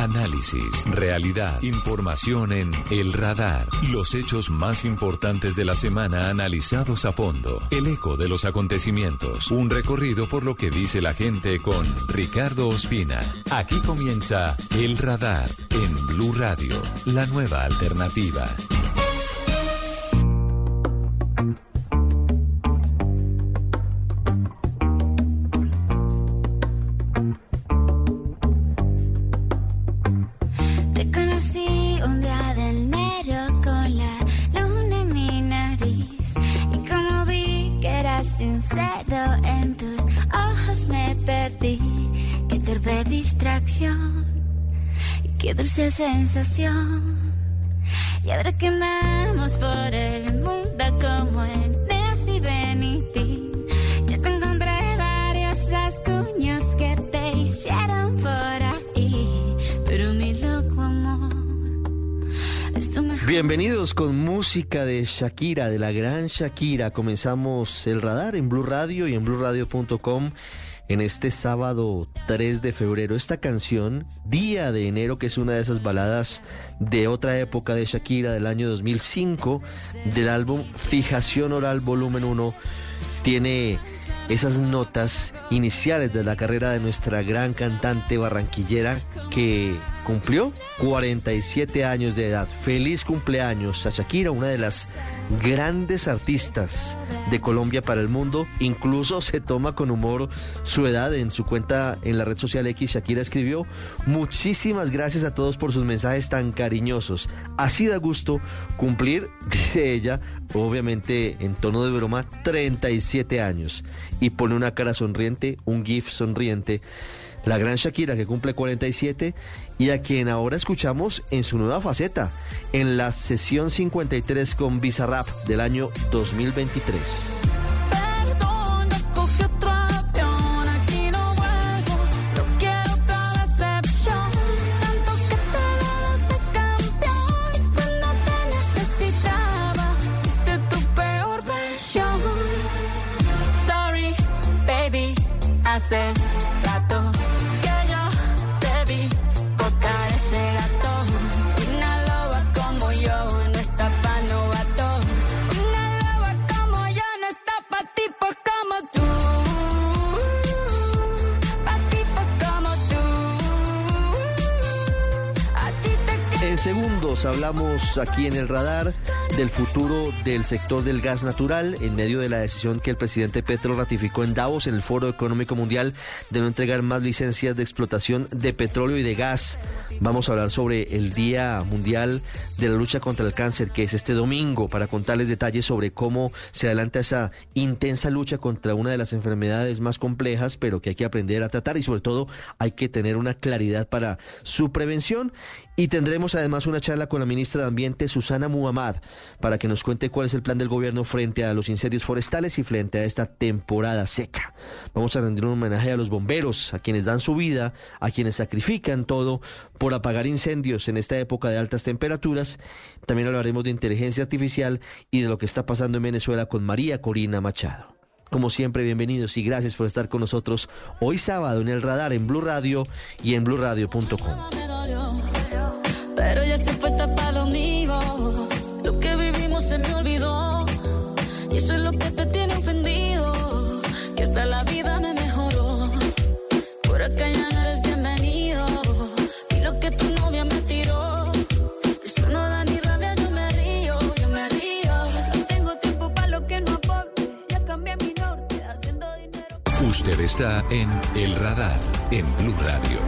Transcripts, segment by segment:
Análisis, realidad, información en El Radar. Los hechos más importantes de la semana analizados a fondo. El eco de los acontecimientos. Un recorrido por lo que dice la gente con Ricardo Ospina. Aquí comienza El Radar en Blue Radio, la nueva alternativa. Sincero, en tus ojos me perdí. Qué torpe distracción y qué dulce sensación. Y ahora que andamos por el mundo como en Nancy Benitín, yo te encontré varios rasguños que te hicieron por ahí, pero mi loco amor. Bienvenidos con música de Shakira, de la gran Shakira. Comenzamos El Radar en Blue Radio y en BlueRadio.com en este sábado 3 de febrero. Esta canción, Día de Enero, que es una de esas baladas de otra época de Shakira, del año 2005, del álbum Fijación Oral Volumen 1, tiene esas notas iniciales de la carrera de nuestra gran cantante barranquillera que cumplió 47 años de edad. Feliz cumpleaños a Shakira, una de las grandes artistas de Colombia para el mundo. Incluso se toma con humor su edad. En su cuenta en la red social X, Shakira escribió: muchísimas gracias a todos por sus mensajes tan cariñosos. Así da gusto cumplir, dice ella, obviamente en tono de broma, 37 años. Y pone una cara sonriente, un gif sonriente. La gran Shakira, que cumple 47 y a quien ahora escuchamos en su nueva faceta, en la sesión 53 con Bizarrap del año 2023. Hace rato que yo te vi tocar ese gato. Una loba como yo no está pa' novato. Una loba como yo no está pa' tipos como tú. Pa' tipos como tú. A ti te... En segundos hablamos aquí en El Radar del futuro del sector del gas natural en medio de la decisión que el presidente Petro ratificó en Davos, en el Foro Económico Mundial, de no entregar más licencias de explotación de petróleo y de gas. Vamos a hablar sobre el Día Mundial de la Lucha contra el Cáncer, que es este domingo, para contarles detalles sobre cómo se adelanta esa intensa lucha contra una de las enfermedades más complejas, pero que hay que aprender a tratar y sobre todo hay que tener una claridad para su prevención. Y tendremos además una charla con la ministra de Ambiente, Susana Muhammad, para que nos cuente cuál es el plan del gobierno frente a los incendios forestales y frente a esta temporada seca. Vamos a rendir un homenaje a los bomberos, a quienes dan su vida, a quienes sacrifican todo por apagar incendios en esta época de altas temperaturas. También hablaremos de inteligencia artificial y de lo que está pasando en Venezuela con María Corina Machado. Como siempre, bienvenidos y gracias por estar con nosotros hoy sábado en El Radar, en Blue Radio y en BlueRadio.com. Pero ya estoy puesta para lo mío. Lo que vivimos se me olvidó. Y eso es lo que te tiene ofendido. Que hasta la vida me mejoró. Por acá ya no eres bienvenido. Y lo que tu novia me tiró. Eso no da ni rabia, yo me río, yo me río. No tengo tiempo para lo que no aporte. Ya cambié mi norte haciendo dinero. Usted está en El Radar en Blue Radio.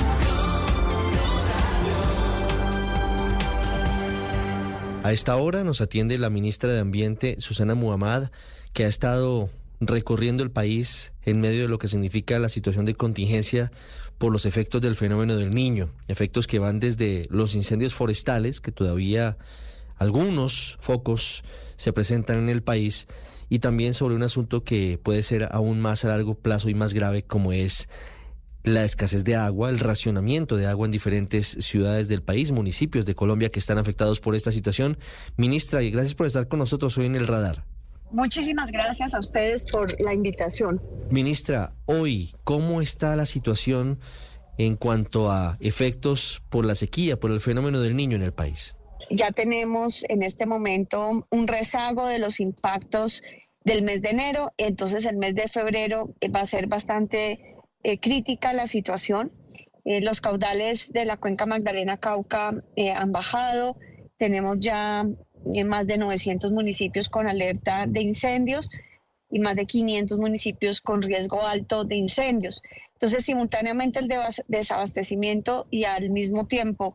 A esta hora nos atiende la ministra de Ambiente, Susana Muhammad, que ha estado recorriendo el país en medio de lo que significa la situación de contingencia por los efectos del fenómeno del Niño, efectos que van desde los incendios forestales, que todavía algunos focos se presentan en el país, y también sobre un asunto que puede ser aún más a largo plazo y más grave, como es la escasez de agua, el racionamiento de agua en diferentes ciudades del país, municipios de Colombia que están afectados por esta situación. Ministra, y gracias por estar con nosotros hoy en El Radar. Muchísimas gracias a ustedes por la invitación. Ministra, hoy, ¿cómo está la situación en cuanto a efectos por la sequía, por el fenómeno del Niño en el país? Ya tenemos en este momento un rezago de los impactos del mes de enero, entonces el mes de febrero va a ser bastante crítica la situación. Los caudales de la cuenca Magdalena-Cauca han bajado, tenemos ya más de 900 municipios con alerta de incendios y más de 500 municipios con riesgo alto de incendios. Entonces, simultáneamente el desabastecimiento y al mismo tiempo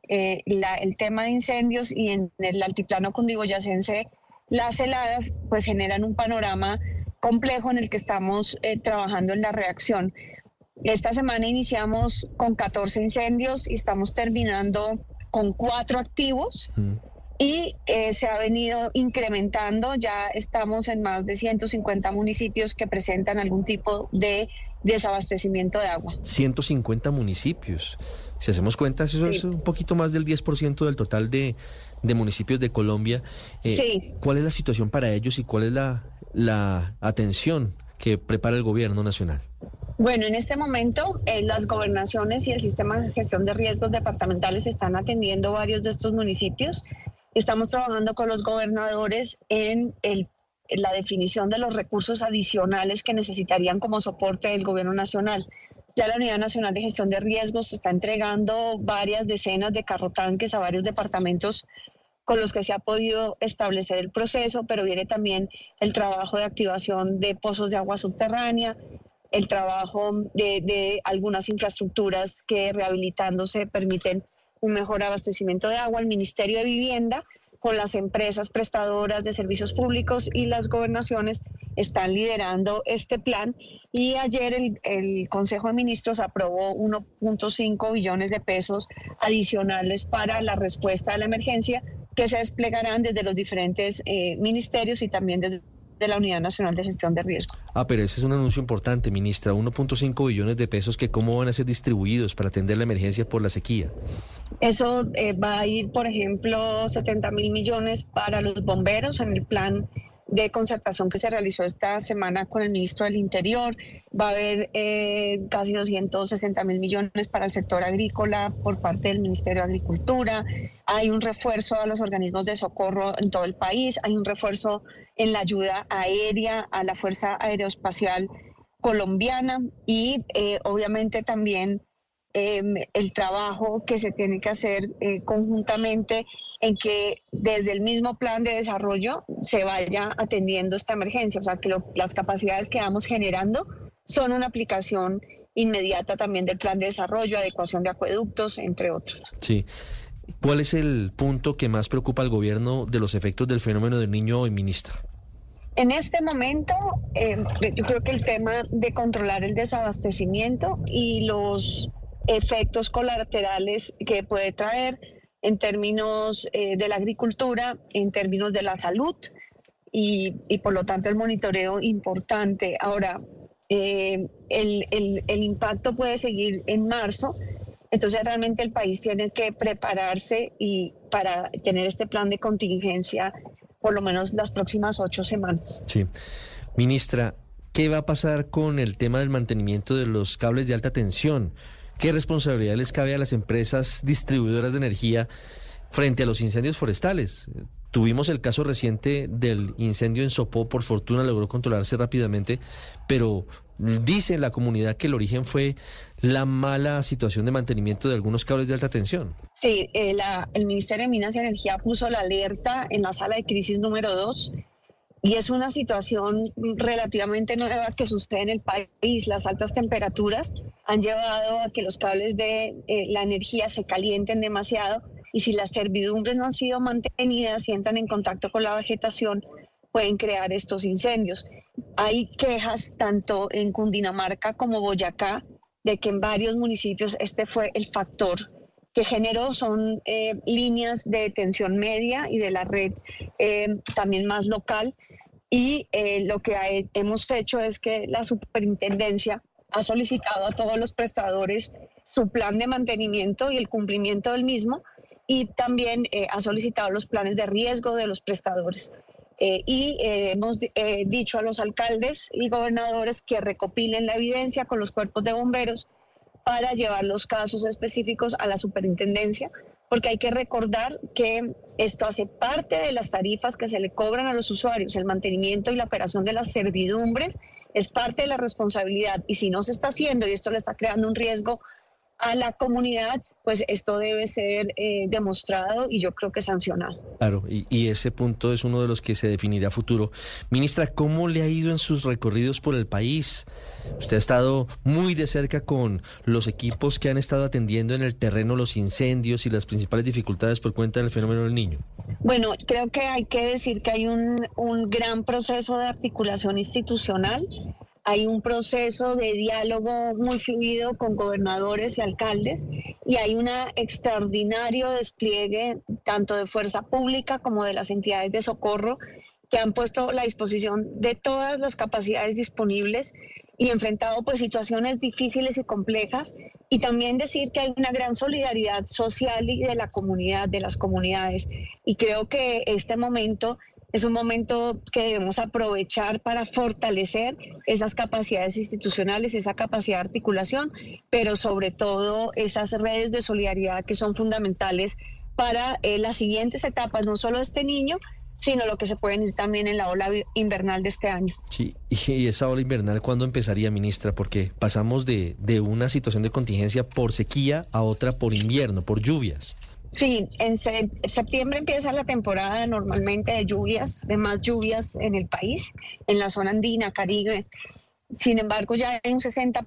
el tema de incendios y en el altiplano cundiboyacense las heladas, pues generan un panorama complejo en el que estamos trabajando en la reacción. Esta semana iniciamos con 14 incendios y estamos terminando con 4 activos. Y se ha venido incrementando, ya estamos en más de 150 municipios que presentan algún tipo de desabastecimiento de agua. 150 municipios. Si hacemos cuentas, eso Sí. es un poquito más del 10% del total de municipios de Colombia. Sí. ¿Cuál es la situación para ellos y cuál es la atención que prepara el gobierno nacional? Bueno, en este momento las gobernaciones y el sistema de gestión de riesgos departamentales están atendiendo varios de estos municipios. Estamos trabajando con los gobernadores en la definición de los recursos adicionales que necesitarían como soporte del gobierno nacional. Ya la Unidad Nacional de Gestión de Riesgos está entregando varias decenas de carrotanques a varios departamentos con los que se ha podido establecer el proceso, pero viene también el trabajo de activación de pozos de agua subterránea, el trabajo de algunas infraestructuras que rehabilitándose permiten un mejor abastecimiento de agua. El Ministerio de Vivienda con las empresas prestadoras de servicios públicos y las gobernaciones están liderando este plan y ayer el Consejo de Ministros aprobó 1.5 billones de pesos adicionales para la respuesta a la emergencia que se desplegarán desde los diferentes ministerios y también desde la Unidad Nacional de Gestión de Riesgo. Pero ese es un anuncio importante, ministra, 1.5 billones de pesos que cómo van a ser distribuidos para atender la emergencia por la sequía. Eso va a ir, por ejemplo, 70.000 millones para los bomberos en el plan de concertación que se realizó esta semana con el ministro del Interior. Va a haber casi 260.000 millones para el sector agrícola por parte del Ministerio de Agricultura. Hay un refuerzo a los organismos de socorro en todo el país. Hay un refuerzo en la ayuda aérea a la Fuerza Aeroespacial Colombiana y obviamente también el trabajo que se tiene que hacer conjuntamente en que desde el mismo plan de desarrollo se vaya atendiendo esta emergencia, o sea que las capacidades que vamos generando son una aplicación inmediata también del plan de desarrollo, adecuación de acueductos, entre otros. Sí. ¿Cuál es el punto que más preocupa al gobierno de los efectos del fenómeno del Niño hoy, ministra? En este momento, yo creo que el tema de controlar el desabastecimiento y los efectos colaterales que puede traer en términos de la agricultura, en términos de la salud y por lo tanto el monitoreo importante. Ahora, el impacto puede seguir en marzo, entonces realmente el país tiene que prepararse y para tener este plan de contingencia por lo menos las próximas 8 semanas. Sí. Ministra, ¿qué va a pasar con el tema del mantenimiento de los cables de alta tensión? ¿Qué responsabilidad les cabe a las empresas distribuidoras de energía frente a los incendios forestales? Tuvimos el caso reciente del incendio en Sopó, por fortuna logró controlarse rápidamente, pero dice la comunidad que el origen fue la mala situación de mantenimiento de algunos cables de alta tensión. Sí, el Ministerio de Minas y Energía puso la alerta en la sala de crisis número 2 y es una situación relativamente nueva que sucede en el país. Las altas temperaturas han llevado a que los cables de la energía se calienten demasiado y si las servidumbres no han sido mantenidas y entran en contacto con la vegetación, pueden crear estos incendios. Hay quejas tanto en Cundinamarca como Boyacá de que en varios municipios este fue el factor que generó. Son líneas de tensión media y de la red también más local. Y lo que hemos hecho es que la superintendencia ha solicitado a todos los prestadores su plan de mantenimiento y el cumplimiento del mismo, y también ha solicitado los planes de riesgo de los prestadores. Hemos dicho a los alcaldes y gobernadores que recopilen la evidencia con los cuerpos de bomberos para llevar los casos específicos a la superintendencia, porque hay que recordar que esto hace parte de las tarifas que se le cobran a los usuarios. El mantenimiento y la operación de las servidumbres es parte de la responsabilidad, y si no se está haciendo y esto le está creando un riesgo a la comunidad, pues esto debe ser demostrado y yo creo que sancionado. Claro, y ese punto es uno de los que se definirá a futuro. Ministra, ¿cómo le ha ido en sus recorridos por el país? Usted ha estado muy de cerca con los equipos que han estado atendiendo en el terreno los incendios y las principales dificultades por cuenta del fenómeno del Niño. Bueno, creo que hay que decir que hay un gran proceso de articulación institucional. Hay un proceso de diálogo muy fluido con gobernadores y alcaldes, y hay un extraordinario despliegue tanto de fuerza pública como de las entidades de socorro, que han puesto a la disposición de todas las capacidades disponibles y enfrentado pues situaciones difíciles y complejas. Y también decir que hay una gran solidaridad social y de la comunidad, de las comunidades, y creo que este momento es un momento que debemos aprovechar para fortalecer esas capacidades institucionales, esa capacidad de articulación, pero sobre todo esas redes de solidaridad que son fundamentales para las siguientes etapas, no solo de este niño, sino lo que se puede ir también en la ola invernal de este año. Sí, y esa ola invernal, ¿cuándo empezaría, ministra? Porque pasamos de una situación de contingencia por sequía a otra por invierno, por lluvias. Sí, en septiembre empieza la temporada normalmente de lluvias, de más lluvias en el país, en la zona andina, Caribe. Sin embargo, ya hay un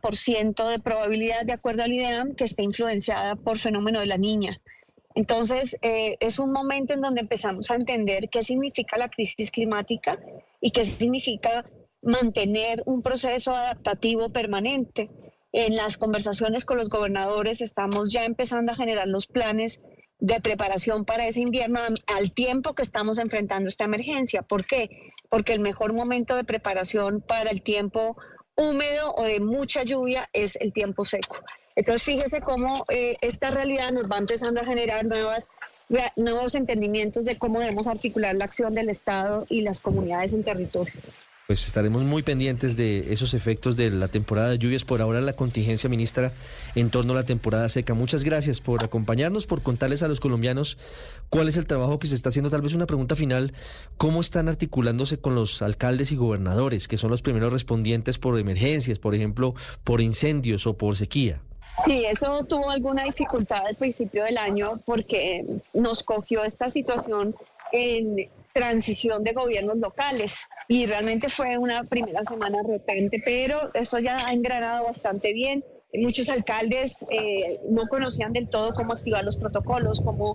60% de probabilidad, de acuerdo al IDEAM, que esté influenciada por fenómeno de la Niña. Entonces, es un momento en donde empezamos a entender qué significa la crisis climática y qué significa mantener un proceso adaptativo permanente. En las conversaciones con los gobernadores estamos ya empezando a generar los planes de preparación para ese invierno al tiempo que estamos enfrentando esta emergencia. ¿Por qué? Porque el mejor momento de preparación para el tiempo húmedo o de mucha lluvia es el tiempo seco. Entonces, fíjese cómo esta realidad nos va empezando a generar nuevos entendimientos de cómo debemos articular la acción del Estado y las comunidades en territorio. Pues estaremos muy pendientes de esos efectos de la temporada de lluvias. Por ahora la contingencia, ministra, en torno a la temporada seca. Muchas gracias por acompañarnos, por contarles a los colombianos cuál es el trabajo que se está haciendo. Tal vez una pregunta final, ¿cómo están articulándose con los alcaldes y gobernadores, que son los primeros respondientes por emergencias, por ejemplo, por incendios o por sequía? Sí, eso tuvo alguna dificultad al principio del año porque nos cogió esta situación en transición de gobiernos locales y realmente fue una primera semana retante, pero eso ya ha engranado bastante bien. Muchos alcaldes no conocían del todo cómo activar los protocolos, cómo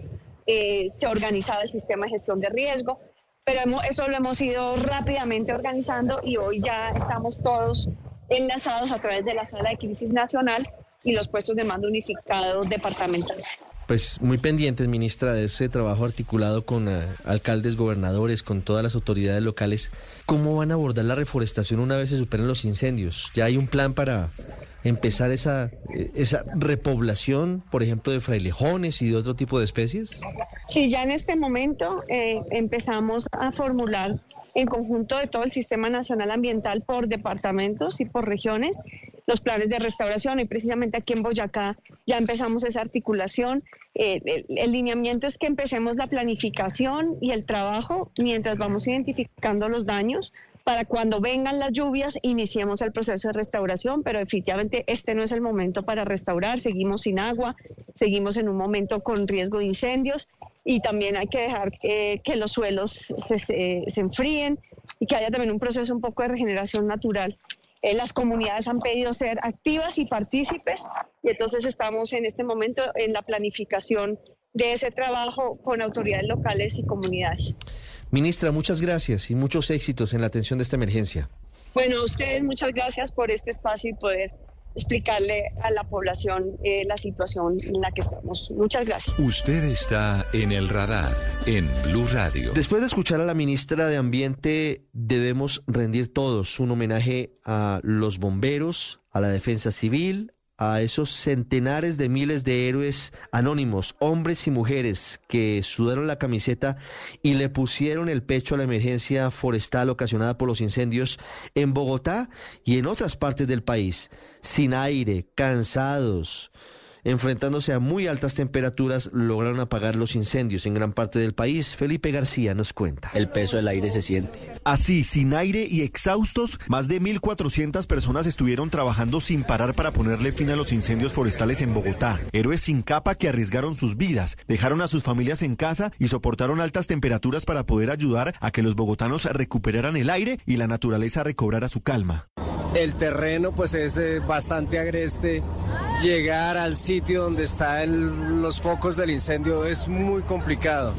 se organizaba el sistema de gestión de riesgo, pero eso lo hemos ido rápidamente organizando y hoy ya estamos todos enlazados a través de la Sala de Crisis Nacional y los puestos de mando unificados departamentales. Pues muy pendientes, ministra, de ese trabajo articulado con alcaldes, gobernadores, con todas las autoridades locales. ¿Cómo van a abordar la reforestación una vez se superen los incendios? ¿Ya hay un plan para empezar esa repoblación, por ejemplo, de frailejones y de otro tipo de especies? Sí, ya en este momento empezamos a formular en conjunto de todo el Sistema Nacional Ambiental por departamentos y por regiones los planes de restauración, y precisamente aquí en Boyacá ya empezamos esa articulación. El lineamiento es que empecemos la planificación y el trabajo mientras vamos identificando los daños para cuando vengan las lluvias iniciemos el proceso de restauración, pero definitivamente este no es el momento para restaurar, seguimos sin agua, seguimos en un momento con riesgo de incendios y también hay que dejar que los suelos se enfríen y que haya también un proceso un poco de regeneración natural. Las comunidades han pedido ser activas y partícipes y entonces estamos en este momento en la planificación de ese trabajo con autoridades locales y comunidades. Ministra, muchas gracias y muchos éxitos en la atención de esta emergencia. Bueno, a ustedes muchas gracias por este espacio y poder explicarle a la población la situación en la que estamos. Muchas gracias. Usted está en el radar en Blue Radio. Después de escuchar a la ministra de Ambiente, debemos rendir todos un homenaje a los bomberos, a la defensa civil, a esos centenares de miles de héroes anónimos, hombres y mujeres que sudaron la camiseta y le pusieron el pecho a la emergencia forestal ocasionada por los incendios en Bogotá y en otras partes del país, sin aire, cansados, enfrentándose a muy altas temperaturas, lograron apagar los incendios en gran parte del país. Felipe García nos cuenta. El peso del aire se siente. Así, sin aire y exhaustos, más de 1.400 personas estuvieron trabajando sin parar para ponerle fin a los incendios forestales en Bogotá. Héroes sin capa que arriesgaron sus vidas, dejaron a sus familias en casa y soportaron altas temperaturas para poder ayudar a que los bogotanos recuperaran el aire y la naturaleza recobrara su calma. El terreno pues es bastante agreste. Llegar al sitio donde están los focos del incendio es muy complicado.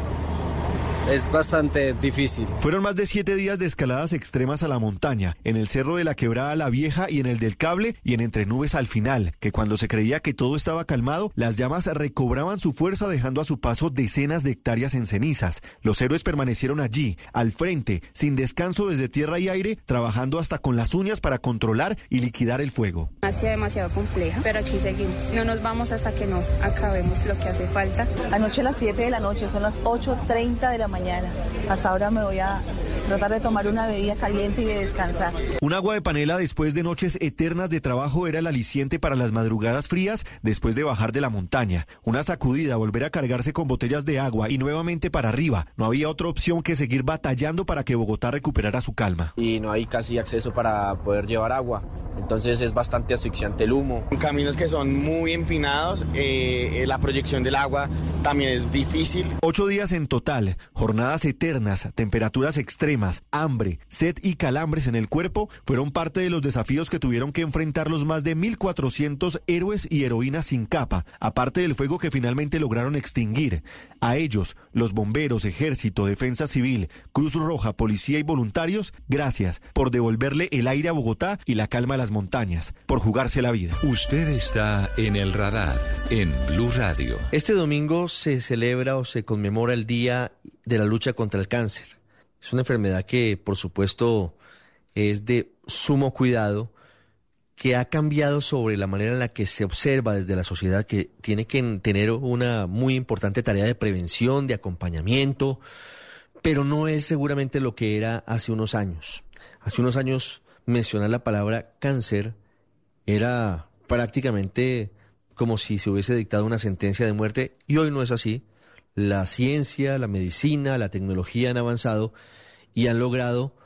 Es bastante difícil. Fueron más de 7 días de escaladas extremas a la montaña, en el Cerro de la Quebrada La Vieja y en el del Cable y en Entre Nubes al final, que cuando se creía que todo estaba calmado, las llamas recobraban su fuerza dejando a su paso decenas de hectáreas en cenizas. Los héroes permanecieron allí, al frente, sin descanso desde tierra y aire, trabajando hasta con las uñas para controlar y liquidar el fuego. Ha sido demasiado compleja, pero aquí seguimos. No nos vamos hasta que no acabemos lo que hace falta. Anoche a las 7 de la noche, son las 8:30 de la mañana. Hasta ahora me voy a tratar de tomar una bebida caliente y de descansar. Un agua de panela después de noches eternas de trabajo era el aliciente para las madrugadas frías después de bajar de la montaña. Una sacudida, volver a cargarse con botellas de agua y nuevamente para arriba. No había otra opción que seguir batallando para que Bogotá recuperara su calma. Y no hay casi acceso para poder llevar agua. Entonces es bastante asfixiante el humo. Caminos que son muy empinados, la proyección del agua también es difícil. 8 días en total, jornadas eternas, temperaturas extremas, hambre, sed y calambres en el cuerpo fueron parte de los desafíos que tuvieron que enfrentar los más de 1.400 héroes y heroínas sin capa, aparte del fuego que finalmente lograron extinguir. A ellos, los bomberos, ejército, defensa civil, Cruz Roja, policía y voluntarios, gracias por devolverle el aire a Bogotá y la calma a las montañas, por jugarse la vida. Usted está en el radar, en Blue Radio. Este domingo se celebra o se conmemora el Día de la Lucha contra el Cáncer. Es una enfermedad que, por supuesto, es de sumo cuidado, que ha cambiado sobre la manera en la que se observa desde la sociedad, que tiene que tener una muy importante tarea de prevención, de acompañamiento, pero no es seguramente lo que era hace unos años. Hace unos años mencionar la palabra cáncer era prácticamente como si se hubiese dictado una sentencia de muerte, y hoy no es así. La ciencia, la medicina, la tecnología han avanzado y han logrado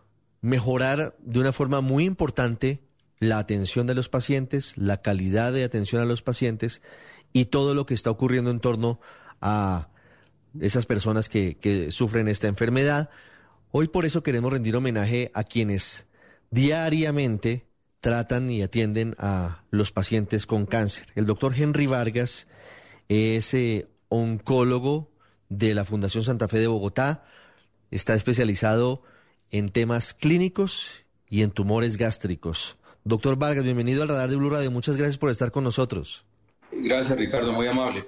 mejorar de una forma muy importante la atención de los pacientes, la calidad de atención a los pacientes y todo lo que está ocurriendo en torno a esas personas que sufren esta enfermedad. Hoy por eso queremos rendir homenaje a quienes diariamente tratan y atienden a los pacientes con cáncer. El doctor Henry Vargas es oncólogo de la Fundación Santa Fe de Bogotá, está especializado en temas clínicos y en tumores gástricos. Doctor Vargas, bienvenido al Radar de Blue Radio, muchas gracias por estar con nosotros. Gracias, Ricardo, muy amable.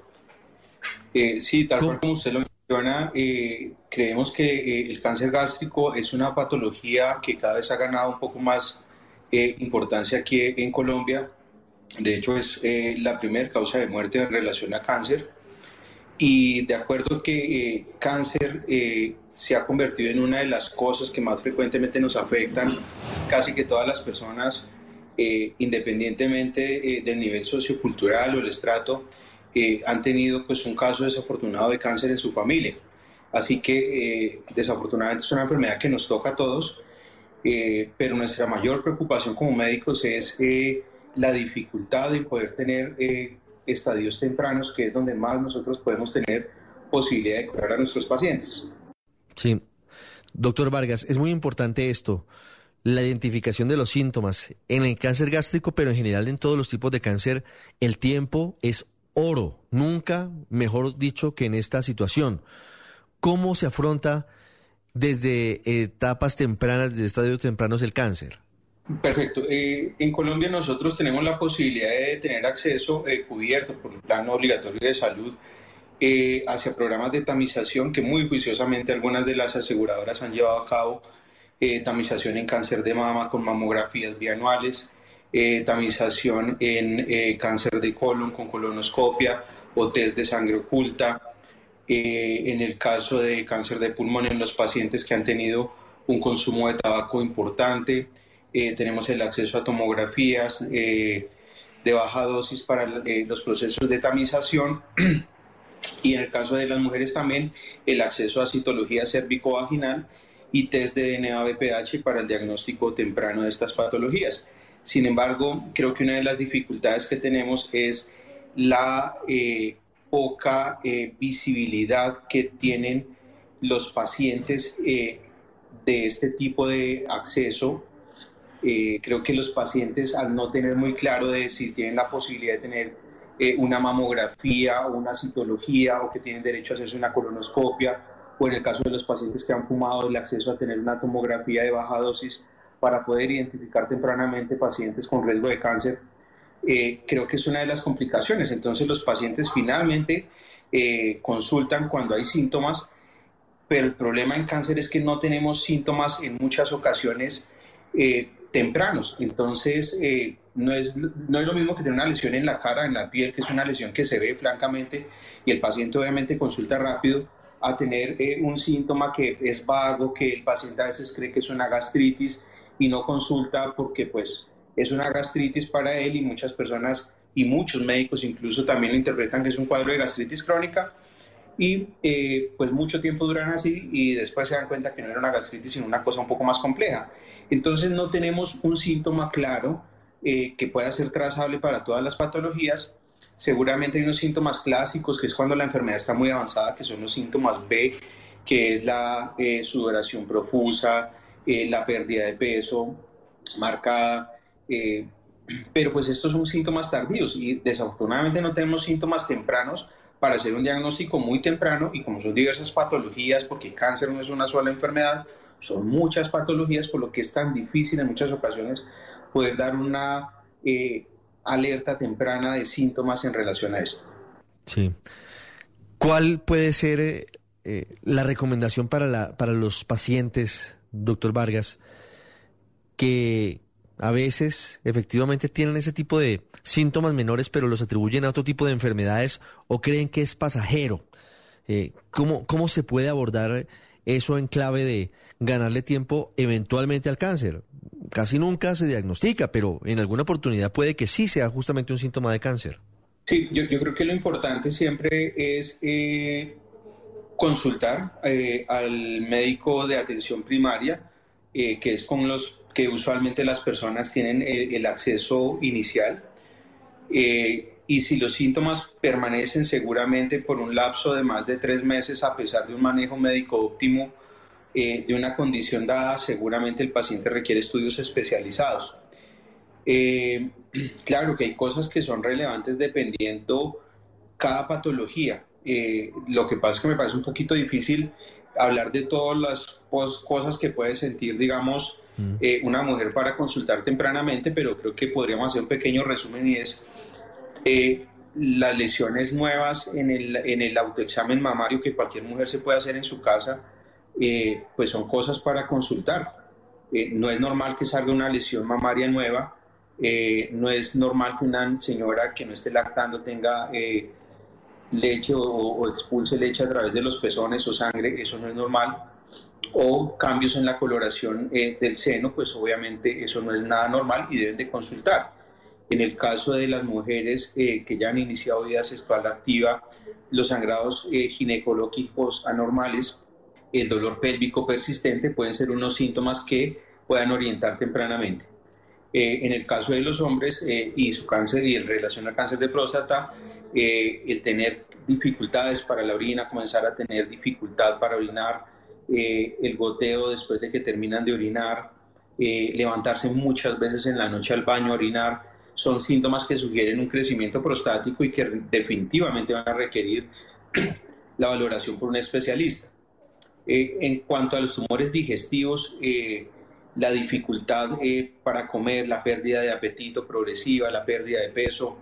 Sí, tal cual como usted lo menciona, creemos que el cáncer gástrico es una patología que cada vez ha ganado un poco más importancia aquí en Colombia. De hecho, es la primera causa de muerte en relación a cáncer. Y de acuerdo que cáncer se ha convertido en una de las cosas que más frecuentemente nos afectan casi que todas las personas, independientemente del nivel sociocultural o el estrato, han tenido pues un caso desafortunado de cáncer en su familia. Así que desafortunadamente es una enfermedad que nos toca a todos, pero nuestra mayor preocupación como médicos es la dificultad de poder tener estadios tempranos, que es donde más nosotros podemos tener posibilidad de curar a nuestros pacientes. Sí, doctor Vargas, es muy importante esto, la identificación de los síntomas en el cáncer gástrico, pero en general en todos los tipos de cáncer. El tiempo es oro, nunca mejor dicho que en esta situación. ¿Cómo se afronta desde etapas tempranas, desde estadios tempranos el cáncer? Perfecto. En Colombia nosotros tenemos la posibilidad de tener acceso cubierto por el Plan Obligatorio de Salud hacia programas de tamización que muy juiciosamente algunas de las aseguradoras han llevado a cabo, tamización en cáncer de mama con mamografías bianuales, tamización en cáncer de colon con colonoscopia o test de sangre oculta. En el caso de cáncer de pulmón en los pacientes que han tenido un consumo de tabaco importante, tenemos el acceso a tomografías de baja dosis para los procesos de tamización y en el caso de las mujeres también el acceso a citología cérvico-vaginal y test de DNA-BPH para el diagnóstico temprano de estas patologías. Sin embargo, creo que una de las dificultades que tenemos es la poca visibilidad que tienen los pacientes de este tipo de acceso. Creo que los pacientes, al no tener muy claro de si tienen la posibilidad de tener una mamografía o una citología o que tienen derecho a hacerse una colonoscopia, o en el caso de los pacientes que han fumado, el acceso a tener una tomografía de baja dosis para poder identificar tempranamente pacientes con riesgo de cáncer, creo que es una de las complicaciones. Entonces los pacientes finalmente consultan cuando hay síntomas, pero el problema en cáncer es que no tenemos síntomas en muchas ocasiones tempranos. Entonces no es lo mismo que tener una lesión en la cara, en la piel, que es una lesión que se ve francamente y el paciente obviamente consulta rápido, a tener un síntoma que es vago, que el paciente a veces cree que es una gastritis y no consulta porque pues es una gastritis para él, y muchas personas y muchos médicos incluso también lo interpretan que es un cuadro de gastritis crónica y pues mucho tiempo duran así y después se dan cuenta que no era una gastritis sino una cosa un poco más compleja. Entonces no tenemos un síntoma claro que pueda ser trazable para todas las patologías. Seguramente hay unos síntomas clásicos, que es cuando la enfermedad está muy avanzada, que son los síntomas B, que es la sudoración profusa, la pérdida de peso marcada, pero pues estos son síntomas tardíos y desafortunadamente no tenemos síntomas tempranos para hacer un diagnóstico muy temprano, y como son diversas patologías, porque cáncer no es una sola enfermedad, son muchas patologías, por lo que es tan difícil en muchas ocasiones poder dar una alerta temprana de síntomas en relación a esto. Sí. ¿Cuál puede ser la recomendación para los pacientes, doctor Vargas, que a veces efectivamente tienen ese tipo de síntomas menores, pero los atribuyen a otro tipo de enfermedades o creen que es pasajero? ¿Cómo se puede abordar eso en clave de ganarle tiempo eventualmente al cáncer? Casi nunca se diagnostica, pero en alguna oportunidad puede que sí sea justamente un síntoma de cáncer. Sí, yo creo que lo importante siempre es consultar al médico de atención primaria, que es con los que usualmente las personas tienen el acceso inicial. Y si los síntomas permanecen seguramente por un lapso de más de 3 meses, a pesar de un manejo médico óptimo de una condición dada, seguramente el paciente requiere estudios especializados. Claro que hay cosas que son relevantes dependiendo cada patología. Lo que pasa es que me parece un poquito difícil hablar de todas las cosas que puede sentir, digamos, una mujer para consultar tempranamente, pero creo que podríamos hacer un pequeño resumen, y es las lesiones nuevas en el autoexamen mamario que cualquier mujer se puede hacer en su casa, pues son cosas para consultar. No es normal que salga una lesión mamaria nueva, no es normal que una señora que no esté lactando tenga leche o expulse leche a través de los pezones o sangre, eso no es normal. O cambios en la coloración del seno, pues obviamente eso no es nada normal y deben de consultar. En el caso de las mujeres que ya han iniciado vida sexual activa, los sangrados ginecológicos anormales, el dolor pélvico persistente pueden ser unos síntomas que puedan orientar tempranamente. En el caso de los hombres y su cáncer y en relación al cáncer de próstata, el tener dificultades para la orina, comenzar a tener dificultad para orinar, el goteo después de que terminan de orinar, levantarse muchas veces en la noche al baño a orinar, son síntomas que sugieren un crecimiento prostático y que definitivamente van a requerir la valoración por un especialista. En cuanto a los tumores digestivos, la dificultad para comer, la pérdida de apetito progresiva, la pérdida de peso,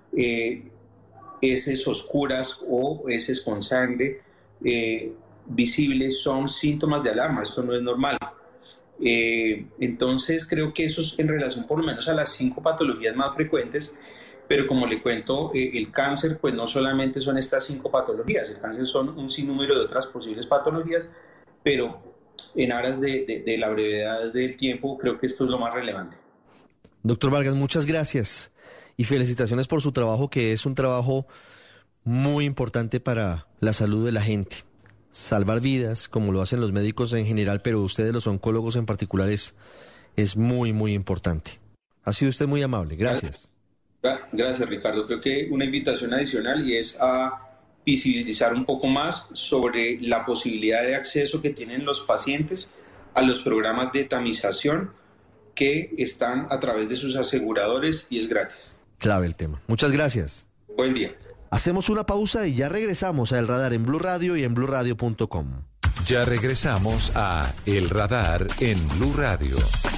heces oscuras o heces con sangre visibles son síntomas de alarma. Esto no es normal. Entonces creo que eso es en relación por lo menos a las 5 patologías más frecuentes, pero como le cuento, el cáncer pues no solamente son estas 5 patologías, el cáncer son un sinnúmero de otras posibles patologías, pero en aras de la brevedad del tiempo creo que esto es lo más relevante. Doctor Vargas, muchas gracias y felicitaciones por su trabajo, que es un trabajo muy importante para la salud de la gente. Salvar vidas, como lo hacen los médicos en general, pero ustedes los oncólogos en particular es muy, muy importante. Ha sido usted muy amable. Gracias. Gracias, Ricardo. Creo que una invitación adicional y es a visibilizar un poco más sobre la posibilidad de acceso que tienen los pacientes a los programas de tamización que están a través de sus aseguradores y es gratis. Clave el tema. Muchas gracias. Buen día. Hacemos una pausa y ya regresamos a El Radar en Blue Radio y en bluradio.com. Ya regresamos a El Radar en Blue Radio.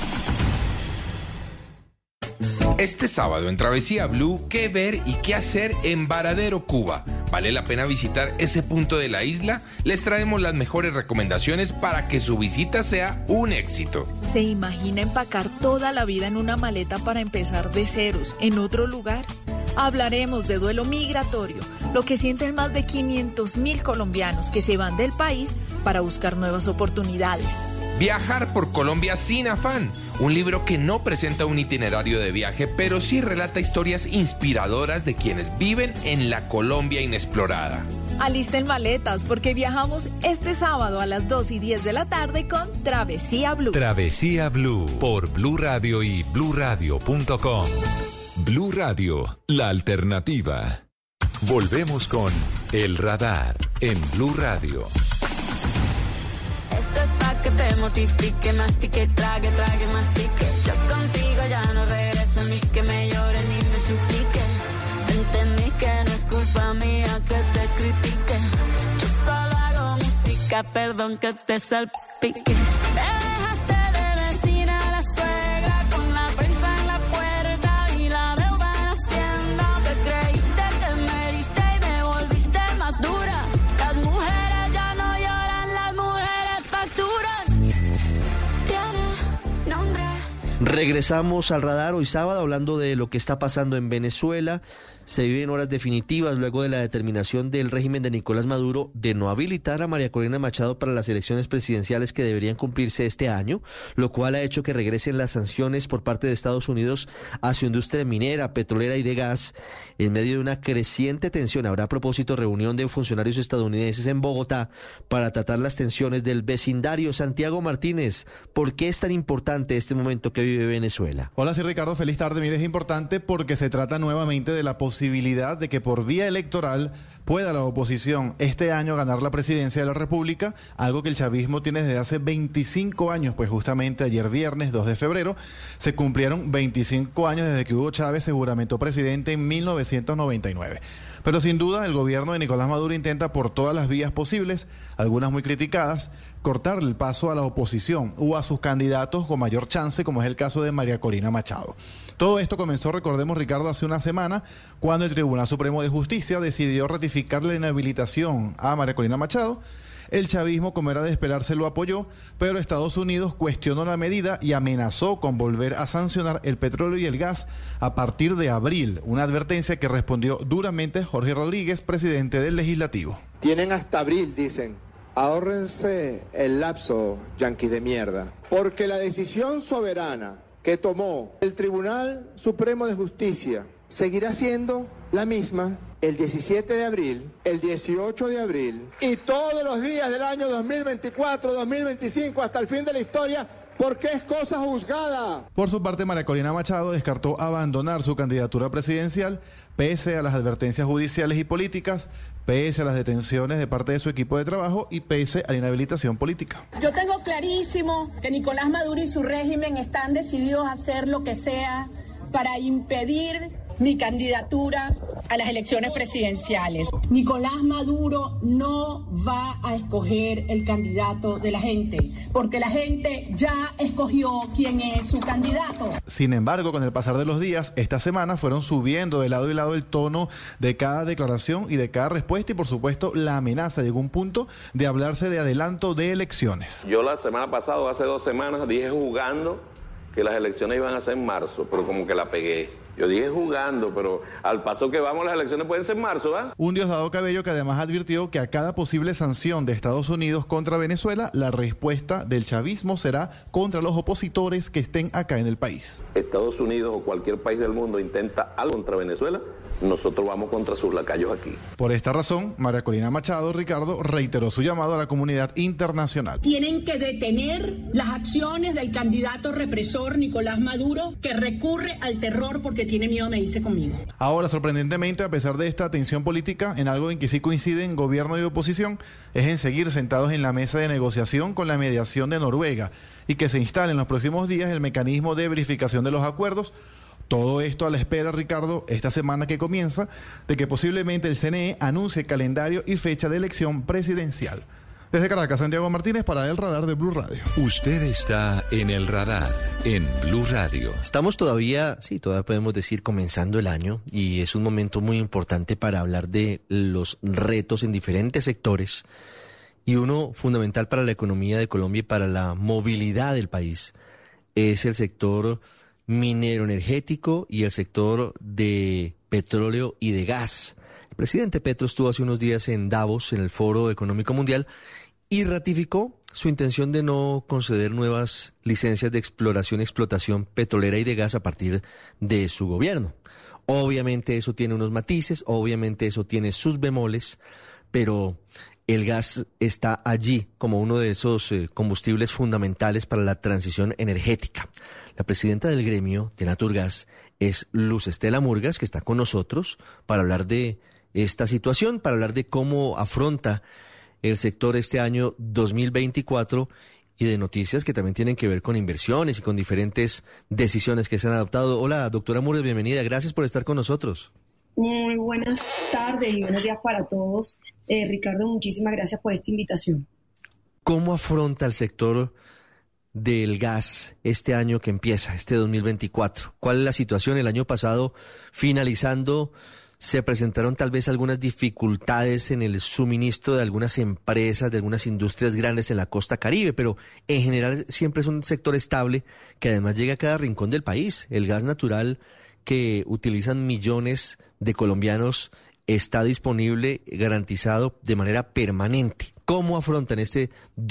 Este sábado en Travesía Blue, ¿qué ver y qué hacer en Varadero, Cuba? ¿Vale la pena visitar ese punto de la isla? Les traemos las mejores recomendaciones para que su visita sea un éxito. ¿Se imagina empacar toda la vida en una maleta para empezar de ceros en otro lugar? Hablaremos de duelo migratorio, lo que sienten más de 500.000 colombianos que se van del país para buscar nuevas oportunidades. Viajar por Colombia sin afán, un libro que no presenta un itinerario de viaje, pero sí relata historias inspiradoras de quienes viven en la Colombia inexplorada. Alisten maletas porque viajamos este sábado a las 2:10 de la tarde con Travesía Blue. Travesía Blue por Blue Radio y bluradio.com. Blue Radio, la alternativa. Volvemos con El Radar en Blue Radio. Esto es pa' que te mortifique, mastique, trague, mastique. Yo contigo ya no regreso, ni que me llore ni me suplique. Entendí que no es culpa mía que te critique. Yo solo hago música, perdón que te salpique. Regresamos al Radar hoy sábado hablando de lo que está pasando en Venezuela. Se viven horas definitivas luego de la determinación del régimen de Nicolás Maduro de no habilitar a María Corina Machado para las elecciones presidenciales que deberían cumplirse este año, lo cual ha hecho que regresen las sanciones por parte de Estados Unidos a su industria minera, petrolera y de gas. En medio de una creciente tensión, habrá a propósito reunión de funcionarios estadounidenses en Bogotá para tratar las tensiones del vecindario. Santiago Martínez, ¿por qué es tan importante este momento que vive Venezuela? Hola, sí, Ricardo, feliz tarde. Mire, es importante porque se trata nuevamente de la posibilidad de que por vía electoral pueda la oposición este año ganar la presidencia de la República, algo que el chavismo tiene desde hace 25 años, pues justamente ayer viernes 2 de febrero se cumplieron 25 años desde que Hugo Chávez se juramentó presidente en 1999. Pero sin duda el gobierno de Nicolás Maduro intenta por todas las vías posibles, algunas muy criticadas, cortarle el paso a la oposición o a sus candidatos con mayor chance, como es el caso de María Corina Machado. Todo esto comenzó, recordemos, Ricardo, hace una semana, cuando el Tribunal Supremo de Justicia decidió ratificar la inhabilitación a María Corina Machado. El chavismo, como era de esperarse, lo apoyó, pero Estados Unidos cuestionó la medida y amenazó con volver a sancionar el petróleo y el gas a partir de abril, una advertencia que respondió duramente Jorge Rodríguez, presidente del Legislativo. Tienen hasta abril, dicen. Ahórrense el lapso, yanquis de mierda, porque la decisión soberana que tomó el Tribunal Supremo de Justicia seguirá siendo la misma el 17 de abril, el 18 de abril y todos los días del año 2024, 2025 hasta el fin de la historia, porque es cosa juzgada. Por su parte, María Corina Machado descartó abandonar su candidatura presidencial pese a las advertencias judiciales y políticas, pese a las detenciones de parte de su equipo de trabajo y pese a la inhabilitación política. Yo tengo clarísimo que Nicolás Maduro y su régimen están decididos a hacer lo que sea para impedir mi candidatura a las elecciones presidenciales. Nicolás Maduro no va a escoger el candidato de la gente, porque la gente ya escogió quién es su candidato. Sin embargo, con el pasar de los días, esta semana fueron subiendo de lado y lado el tono de cada declaración y de cada respuesta y, por supuesto, la amenaza. Llegó un punto de hablarse de adelanto de elecciones. Yo la semana pasada, hace 2 semanas, dije jugando que las elecciones iban a ser en marzo, pero como que la pegué. Yo dije jugando, pero al paso que vamos las elecciones pueden ser en marzo, ¿eh? Un Diosdado Cabello que además advirtió que a cada posible sanción de Estados Unidos contra Venezuela, la respuesta del chavismo será contra los opositores que estén acá en el país. Estados Unidos o cualquier país del mundo intenta algo contra Venezuela, nosotros vamos contra sus lacayos aquí. Por esta razón, María Corina Machado, Ricardo, reiteró su llamado a la comunidad internacional. Tienen que detener las acciones del candidato represor Nicolás Maduro, que recurre al terror porque tiene miedo a medirse conmigo. Ahora, sorprendentemente, a pesar de esta tensión política, en algo en que sí coinciden gobierno y oposición, es en seguir sentados en la mesa de negociación con la mediación de Noruega y que se instale en los próximos días el mecanismo de verificación de los acuerdos. Todo esto a la espera, Ricardo, esta semana que comienza, de que posiblemente el CNE anuncie calendario y fecha de elección presidencial. Desde Caracas, Santiago Martínez para El Radar de Blue Radio. Usted está en El Radar, en Blue Radio. Estamos todavía podemos decir, comenzando el año, y es un momento muy importante para hablar de los retos en diferentes sectores, y uno fundamental para la economía de Colombia y para la movilidad del país es el sector minero energético y el sector de petróleo y de gas. El presidente Petro estuvo hace unos días en Davos, en el Foro Económico Mundial, y ratificó su intención de no conceder nuevas licencias de exploración y explotación petrolera y de gas a partir de su gobierno. Obviamente eso tiene unos matices, obviamente eso tiene sus bemoles, pero el gas está allí como uno de esos combustibles fundamentales para la transición energética. La presidenta del gremio de Naturgas es Luz Estela Murgas, que está con nosotros para hablar de esta situación, para hablar de cómo afronta el sector este año 2024 y de noticias que también tienen que ver con inversiones y con diferentes decisiones que se han adoptado. Hola, doctora Murgas, bienvenida. Gracias por estar con nosotros. Muy buenas tardes y buenos días para todos. Ricardo, muchísimas gracias por esta invitación. ¿Cómo afronta el sector del gas este año que empieza, este 2024? ¿Cuál es la situación? El año pasado, finalizando, se presentaron tal vez algunas dificultades en el suministro de algunas empresas, de algunas industrias grandes en la costa Caribe, pero en general siempre es un sector estable que además llega a cada rincón del país. El gas natural que utilizan millones de colombianos está disponible, garantizado de manera permanente. ¿Cómo afrontan este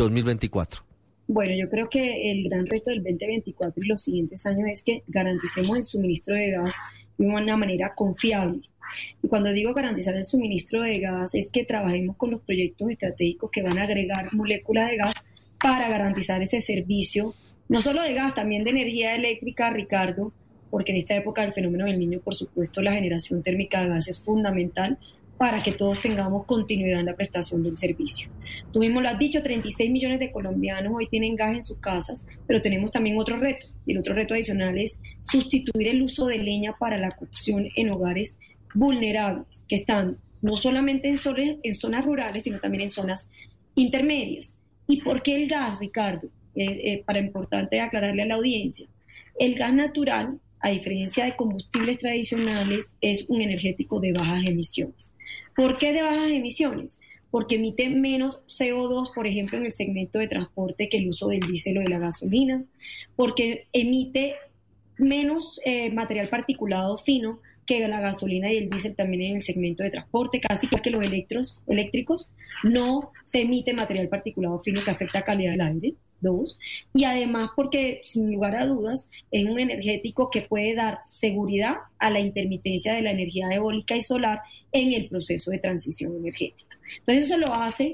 2024? Bueno, yo creo que el gran reto del 2024 y los siguientes años es que garanticemos el suministro de gas de una manera confiable. Y cuando digo garantizar el suministro de gas es que trabajemos con los proyectos estratégicos que van a agregar moléculas de gas para garantizar ese servicio, no solo de gas, también de energía eléctrica, Ricardo, porque en esta época del fenómeno del Niño, por supuesto, la generación térmica de gas es fundamental para que todos tengamos continuidad en la prestación del servicio. Tú mismo lo has dicho, 36 millones de colombianos hoy tienen gas en sus casas, pero tenemos también otro reto, y el otro reto adicional es sustituir el uso de leña para la cocción en hogares vulnerables, que están no solamente en zonas rurales, sino también en zonas intermedias. ¿Y por qué el gas, Ricardo? Para importante aclararle a la audiencia. El gas natural, a diferencia de combustibles tradicionales, es un energético de bajas emisiones. ¿Por qué de bajas emisiones? Porque emite menos CO2, por ejemplo, en el segmento de transporte que el uso del diésel o de la gasolina, porque emite menos material particulado fino que la gasolina y el diésel también en el segmento de transporte, casi igual que los eléctricos, no se emite material particulado fino que afecta la calidad del aire. 2, y además porque, sin lugar a dudas, es un energético que puede dar seguridad a la intermitencia de la energía eólica y solar en el proceso de transición energética. Entonces eso lo hace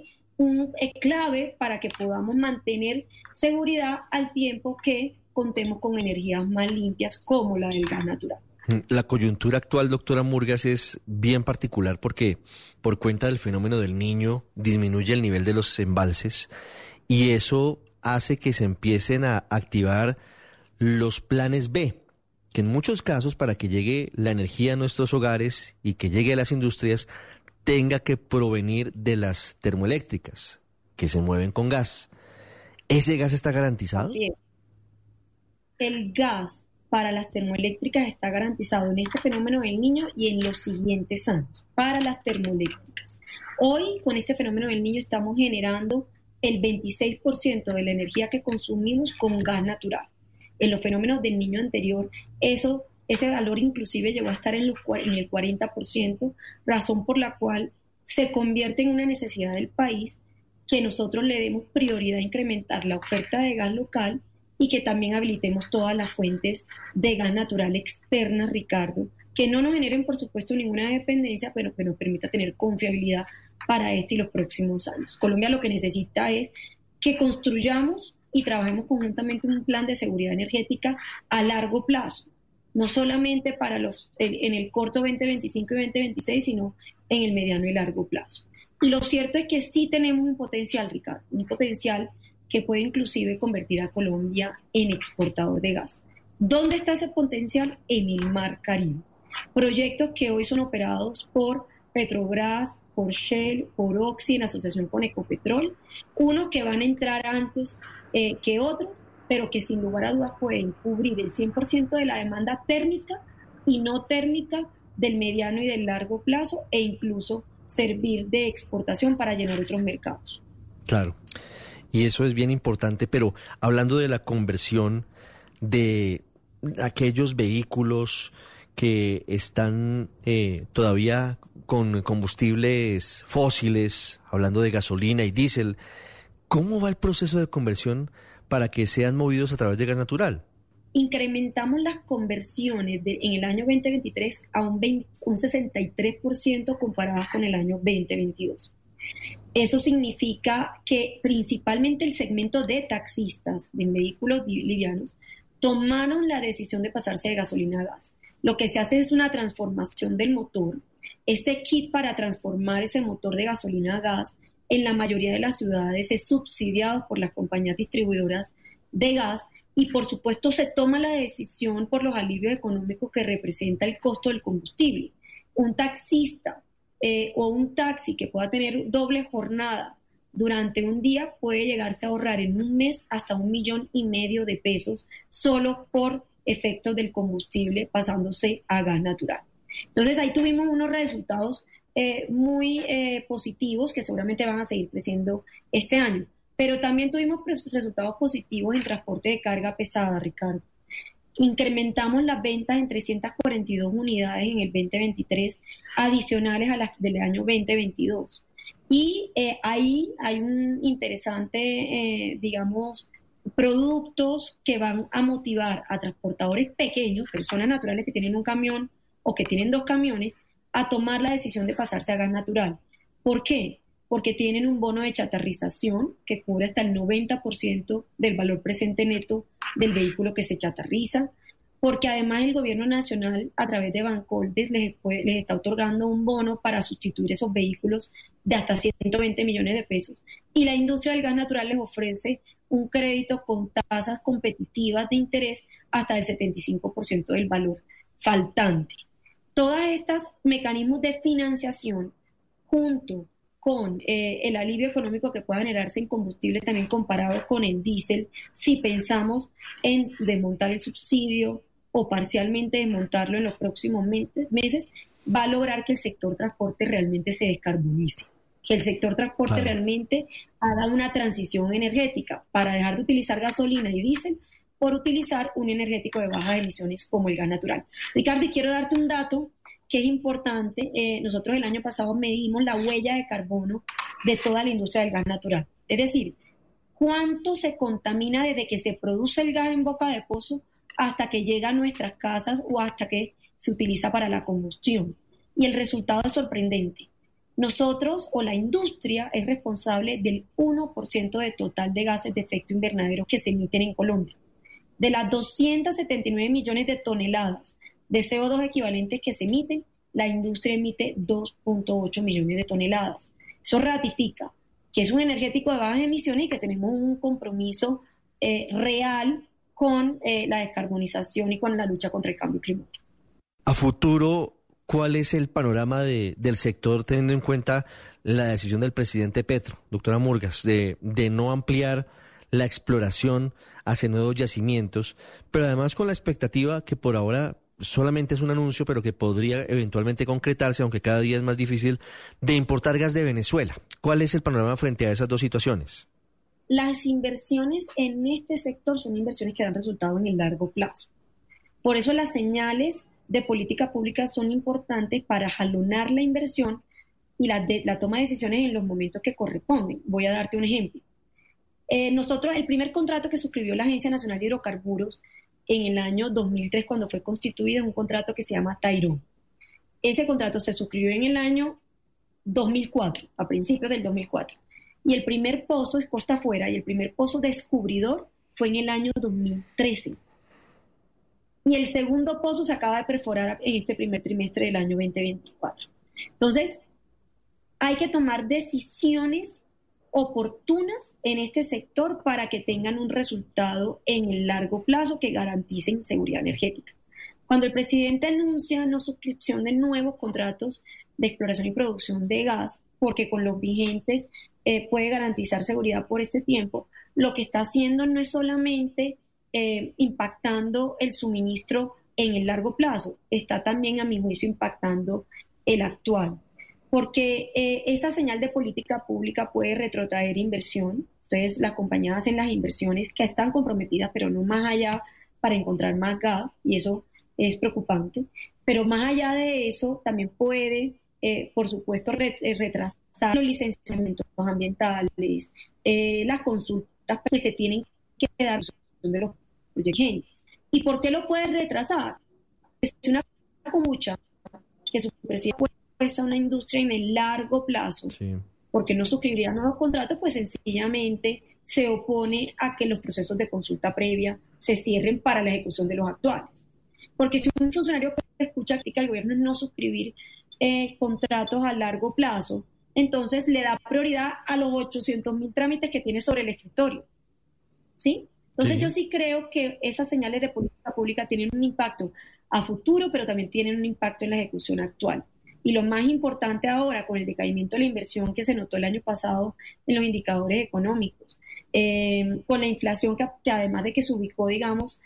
clave para que podamos mantener seguridad al tiempo que contemos con energías más limpias como la del gas natural. La coyuntura actual, doctora Murgas, es bien particular porque por cuenta del fenómeno del Niño disminuye el nivel de los embalses y eso hace que se empiecen a activar los planes B que en muchos casos para que llegue la energía a nuestros hogares y que llegue a las industrias tenga que provenir de las termoeléctricas que se mueven con gas. ¿Ese gas está garantizado? Así es. El gas para las termoeléctricas está garantizado en este fenómeno del Niño y en los siguientes años para las termoeléctricas. Hoy, con este fenómeno del Niño, estamos generando el 26% de la energía que consumimos con gas natural. En los fenómenos del Niño anterior, ese valor inclusive llegó a estar en el 40%, razón por la cual se convierte en una necesidad del país que nosotros le demos prioridad a incrementar la oferta de gas local y que también habilitemos todas las fuentes de gas natural externas, Ricardo, que no nos generen, por supuesto, ninguna dependencia, pero que nos permita tener confiabilidad para este y los próximos años. Colombia lo que necesita es que construyamos y trabajemos conjuntamente en un plan de seguridad energética a largo plazo, no solamente para en el corto 2025 y 2026, sino en el mediano y largo plazo. Y lo cierto es que sí tenemos un potencial, Ricardo, un potencial que puede inclusive convertir a Colombia en exportador de gas. ¿Dónde está ese potencial? En el Mar Caribe. Proyectos que hoy son operados por Petrobras, por Shell, por Oxy, en asociación con Ecopetrol, unos que van a entrar antes que otros, pero que sin lugar a dudas pueden cubrir el 100% de la demanda térmica y no térmica del mediano y del largo plazo e incluso servir de exportación para llenar otros mercados. Claro, y eso es bien importante, pero hablando de la conversión de aquellos vehículos que están todavía con combustibles fósiles, hablando de gasolina y diésel, ¿cómo va el proceso de conversión para que sean movidos a través de gas natural? Incrementamos las conversiones en el año 2023 a un 63% comparadas con el año 2022. Eso significa que principalmente el segmento de taxistas de vehículos livianos tomaron la decisión de pasarse de gasolina a gas. Lo que se hace es una transformación del motor. Este kit para transformar ese motor de gasolina a gas en la mayoría de las ciudades es subsidiado por las compañías distribuidoras de gas y por supuesto se toma la decisión por los alivios económicos que representa el costo del combustible. Un taxista o un taxi que pueda tener doble jornada durante un día puede llegarse a ahorrar en un mes hasta 1,5 millones de pesos solo por efectos del combustible pasándose a gas natural. Entonces ahí tuvimos unos resultados muy positivos que seguramente van a seguir creciendo este año. Pero también tuvimos resultados positivos en transporte de carga pesada, Ricardo. Incrementamos las ventas en 342 unidades en el 2023, adicionales a las del año 2022. Y ahí hay un interesante, productos que van a motivar a transportadores pequeños, personas naturales que tienen un camión o que tienen 2 camiones, a tomar la decisión de pasarse a gas natural. ¿Por qué? Porque tienen un bono de chatarrización que cubre hasta el 90% del valor presente neto del vehículo que se chatarriza, porque además el gobierno nacional a través de Bancoldes les está otorgando un bono para sustituir esos vehículos de hasta 120 millones de pesos. Y la industria del gas natural les ofrece un crédito con tasas competitivas de interés hasta el 75% del valor faltante. Todos estos mecanismos de financiación, junto con el alivio económico que pueda generarse en combustible también comparado con el diésel, si pensamos en desmontar el subsidio o parcialmente desmontarlo en los próximos meses, va a lograr que el sector transporte realmente se descarbonice, que el sector transporte realmente haga una transición energética para dejar de utilizar gasolina y diésel por utilizar un energético de bajas emisiones como el gas natural. Ricardo, y quiero darte un dato que es importante. Nosotros el año pasado medimos la huella de carbono de toda la industria del gas natural. Es decir, cuánto se contamina desde que se produce el gas en boca de pozo hasta que llega a nuestras casas o hasta que se utiliza para la combustión. Y el resultado es sorprendente. Nosotros o la industria es responsable del 1% del total de gases de efecto invernadero que se emiten en Colombia. De las 279 millones de toneladas de CO2 equivalentes que se emiten, la industria emite 2.8 millones de toneladas. Eso ratifica que es un energético de bajas emisiones y que tenemos un compromiso real con la descarbonización y con la lucha contra el cambio climático. A futuro, ¿cuál es el panorama del sector teniendo en cuenta la decisión del presidente Petro, doctora Murgas, de no ampliar la exploración hacia nuevos yacimientos, pero además con la expectativa que por ahora solamente es un anuncio, pero que podría eventualmente concretarse, aunque cada día es más difícil, de importar gas de Venezuela? ¿Cuál es el panorama frente a esas dos situaciones? Las inversiones en este sector son inversiones que dan resultado en el largo plazo. Por eso las señales de política pública son importantes para jalonar la inversión y la toma de decisiones en los momentos que corresponden. Voy a darte un ejemplo. Nosotros, el primer contrato que suscribió la Agencia Nacional de Hidrocarburos en el año 2003, cuando fue constituida, es un contrato que se llama Tairón. Ese contrato se suscribió en el año 2004, a principios del 2004. Y el primer pozo es costa afuera, y el primer pozo descubridor fue en el año 2013. Y el segundo pozo se acaba de perforar en este primer trimestre del año 2024. Entonces, hay que tomar decisiones oportunas en este sector para que tengan un resultado en el largo plazo que garanticen seguridad energética. Cuando el presidente anuncia la suscripción de nuevos contratos de exploración y producción de gas, porque con los vigentes puede garantizar seguridad por este tiempo, lo que está haciendo no es solamente impactando el suministro en el largo plazo, está también, a mi juicio, impactando el actual. Porque esa señal de política pública puede retrotraer inversión. Entonces, las compañías hacen las inversiones que están comprometidas, pero no más allá, para encontrar más gas, y eso es preocupante. Pero más allá de eso, también puede, por supuesto, retrasar los licenciamientos ambientales, las consultas que se tienen que dar de los proyectos. ¿Y por qué lo puede retrasar? Es una comucha que su presidente puesta a una industria en el largo plazo, sí, porque no suscribiría nuevos contratos, pues sencillamente se opone a que los procesos de consulta previa se cierren para la ejecución de los actuales. Porque si un funcionario escucha que el gobierno no suscribir contratos a largo plazo, entonces le da prioridad a los 800.000 trámites que tiene sobre el escritorio, ¿sí? Entonces yo sí creo que esas señales de política pública tienen un impacto a futuro, pero también tienen un impacto en la ejecución actual. Y lo más importante ahora, con el decaimiento de la inversión que se notó el año pasado en los indicadores económicos, con la inflación que además de que se ubicó, digamos,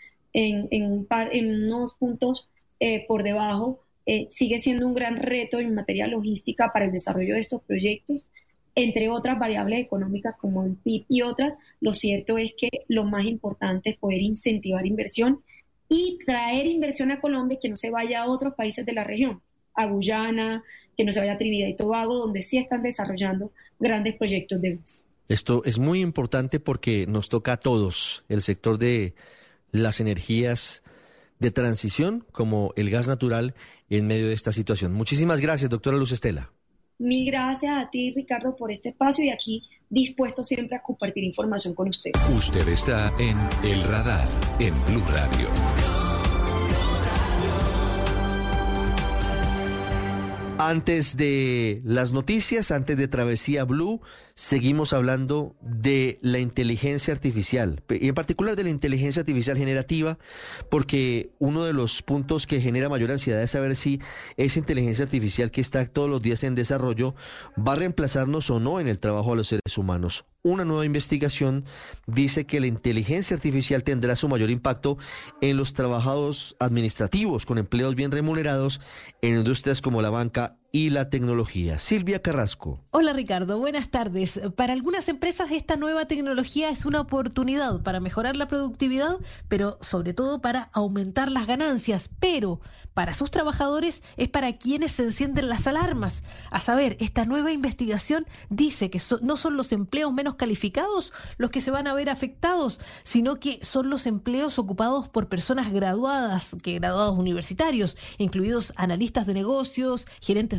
en unos puntos por debajo, sigue siendo un gran reto en materia logística para el desarrollo de estos proyectos, entre otras variables económicas como el PIB y otras. Lo cierto es que lo más importante es poder incentivar inversión y traer inversión a Colombia, que no se vaya a otros países de la región, a Guyana, que no se vaya a Trinidad y Tobago, donde sí están desarrollando grandes proyectos de gas. Esto es muy importante porque nos toca a todos, el sector de las energías de transición, como el gas natural, en medio de esta situación. Muchísimas gracias, doctora Luz Estela. Mil gracias a ti, Ricardo, por este espacio, y aquí dispuesto siempre a compartir información con usted. Usted está en El Radar, en Blue Radio. Antes de las noticias, antes de Travesía Blue, seguimos hablando de la inteligencia artificial, y en particular de la inteligencia artificial generativa, porque uno de los puntos que genera mayor ansiedad es saber si esa inteligencia artificial que está todos los días en desarrollo va a reemplazarnos o no en el trabajo a los seres humanos. Una nueva investigación dice que la inteligencia artificial tendrá su mayor impacto en los trabajos administrativos, con empleos bien remunerados en industrias como la banca y la tecnología. Silvia Carrasco. Hola Ricardo, buenas tardes. Para algunas empresas esta nueva tecnología es una oportunidad para mejorar la productividad, pero sobre todo para aumentar las ganancias. Pero para sus trabajadores es para quienes se encienden las alarmas. A saber, esta nueva investigación dice que no son los empleos menos calificados los que se van a ver afectados, sino que son los empleos ocupados por personas graduados universitarios, incluidos analistas de negocios, gerentes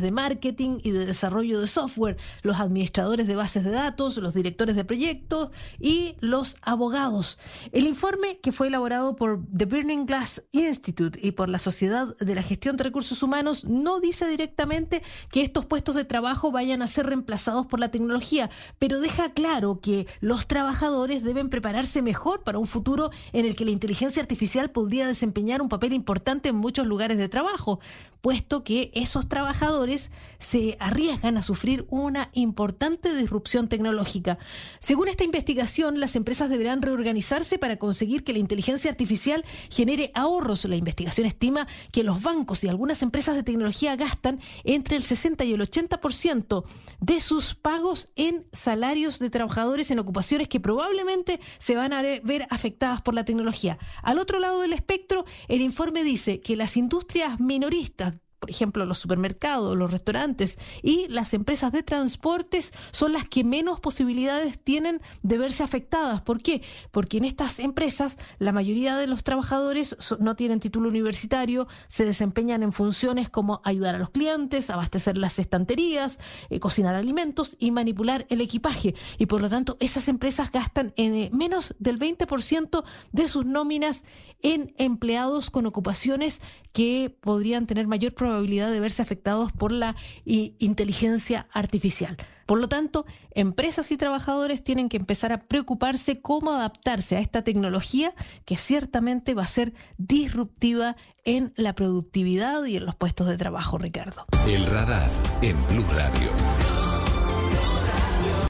de marketing y de desarrollo de software, los administradores de bases de datos, los directores de proyectos y los abogados. El informe, que fue elaborado por The Burning Glass Institute y por la Sociedad de la Gestión de Recursos Humanos, no dice directamente que estos puestos de trabajo vayan a ser reemplazados por la tecnología, pero deja claro que los trabajadores deben prepararse mejor para un futuro en el que la inteligencia artificial podría desempeñar un papel importante en muchos lugares de trabajo, puesto que esos trabajadores se arriesgan a sufrir una importante disrupción tecnológica. Según esta investigación, las empresas deberán reorganizarse para conseguir que la inteligencia artificial genere ahorros. La investigación estima que los bancos y algunas empresas de tecnología gastan entre el 60 y el 80% de sus pagos en salarios de trabajadores en ocupaciones que probablemente se van a ver afectadas por la tecnología. Al otro lado del espectro, el informe dice que las industrias minoristas, por ejemplo, los supermercados, los restaurantes y las empresas de transportes son las que menos posibilidades tienen de verse afectadas. ¿Por qué? Porque en estas empresas la mayoría de los trabajadores no tienen título universitario, se desempeñan en funciones como ayudar a los clientes, abastecer las estanterías, cocinar alimentos y manipular el equipaje. Y por lo tanto, esas empresas gastan menos del 20% de sus nóminas en empleados con ocupaciones que podrían tener mayor probabilidad de verse afectados por la inteligencia artificial. Por lo tanto, empresas y trabajadores tienen que empezar a preocuparse cómo adaptarse a esta tecnología que ciertamente va a ser disruptiva en la productividad y en los puestos de trabajo, Ricardo. El radar en Blue Radio.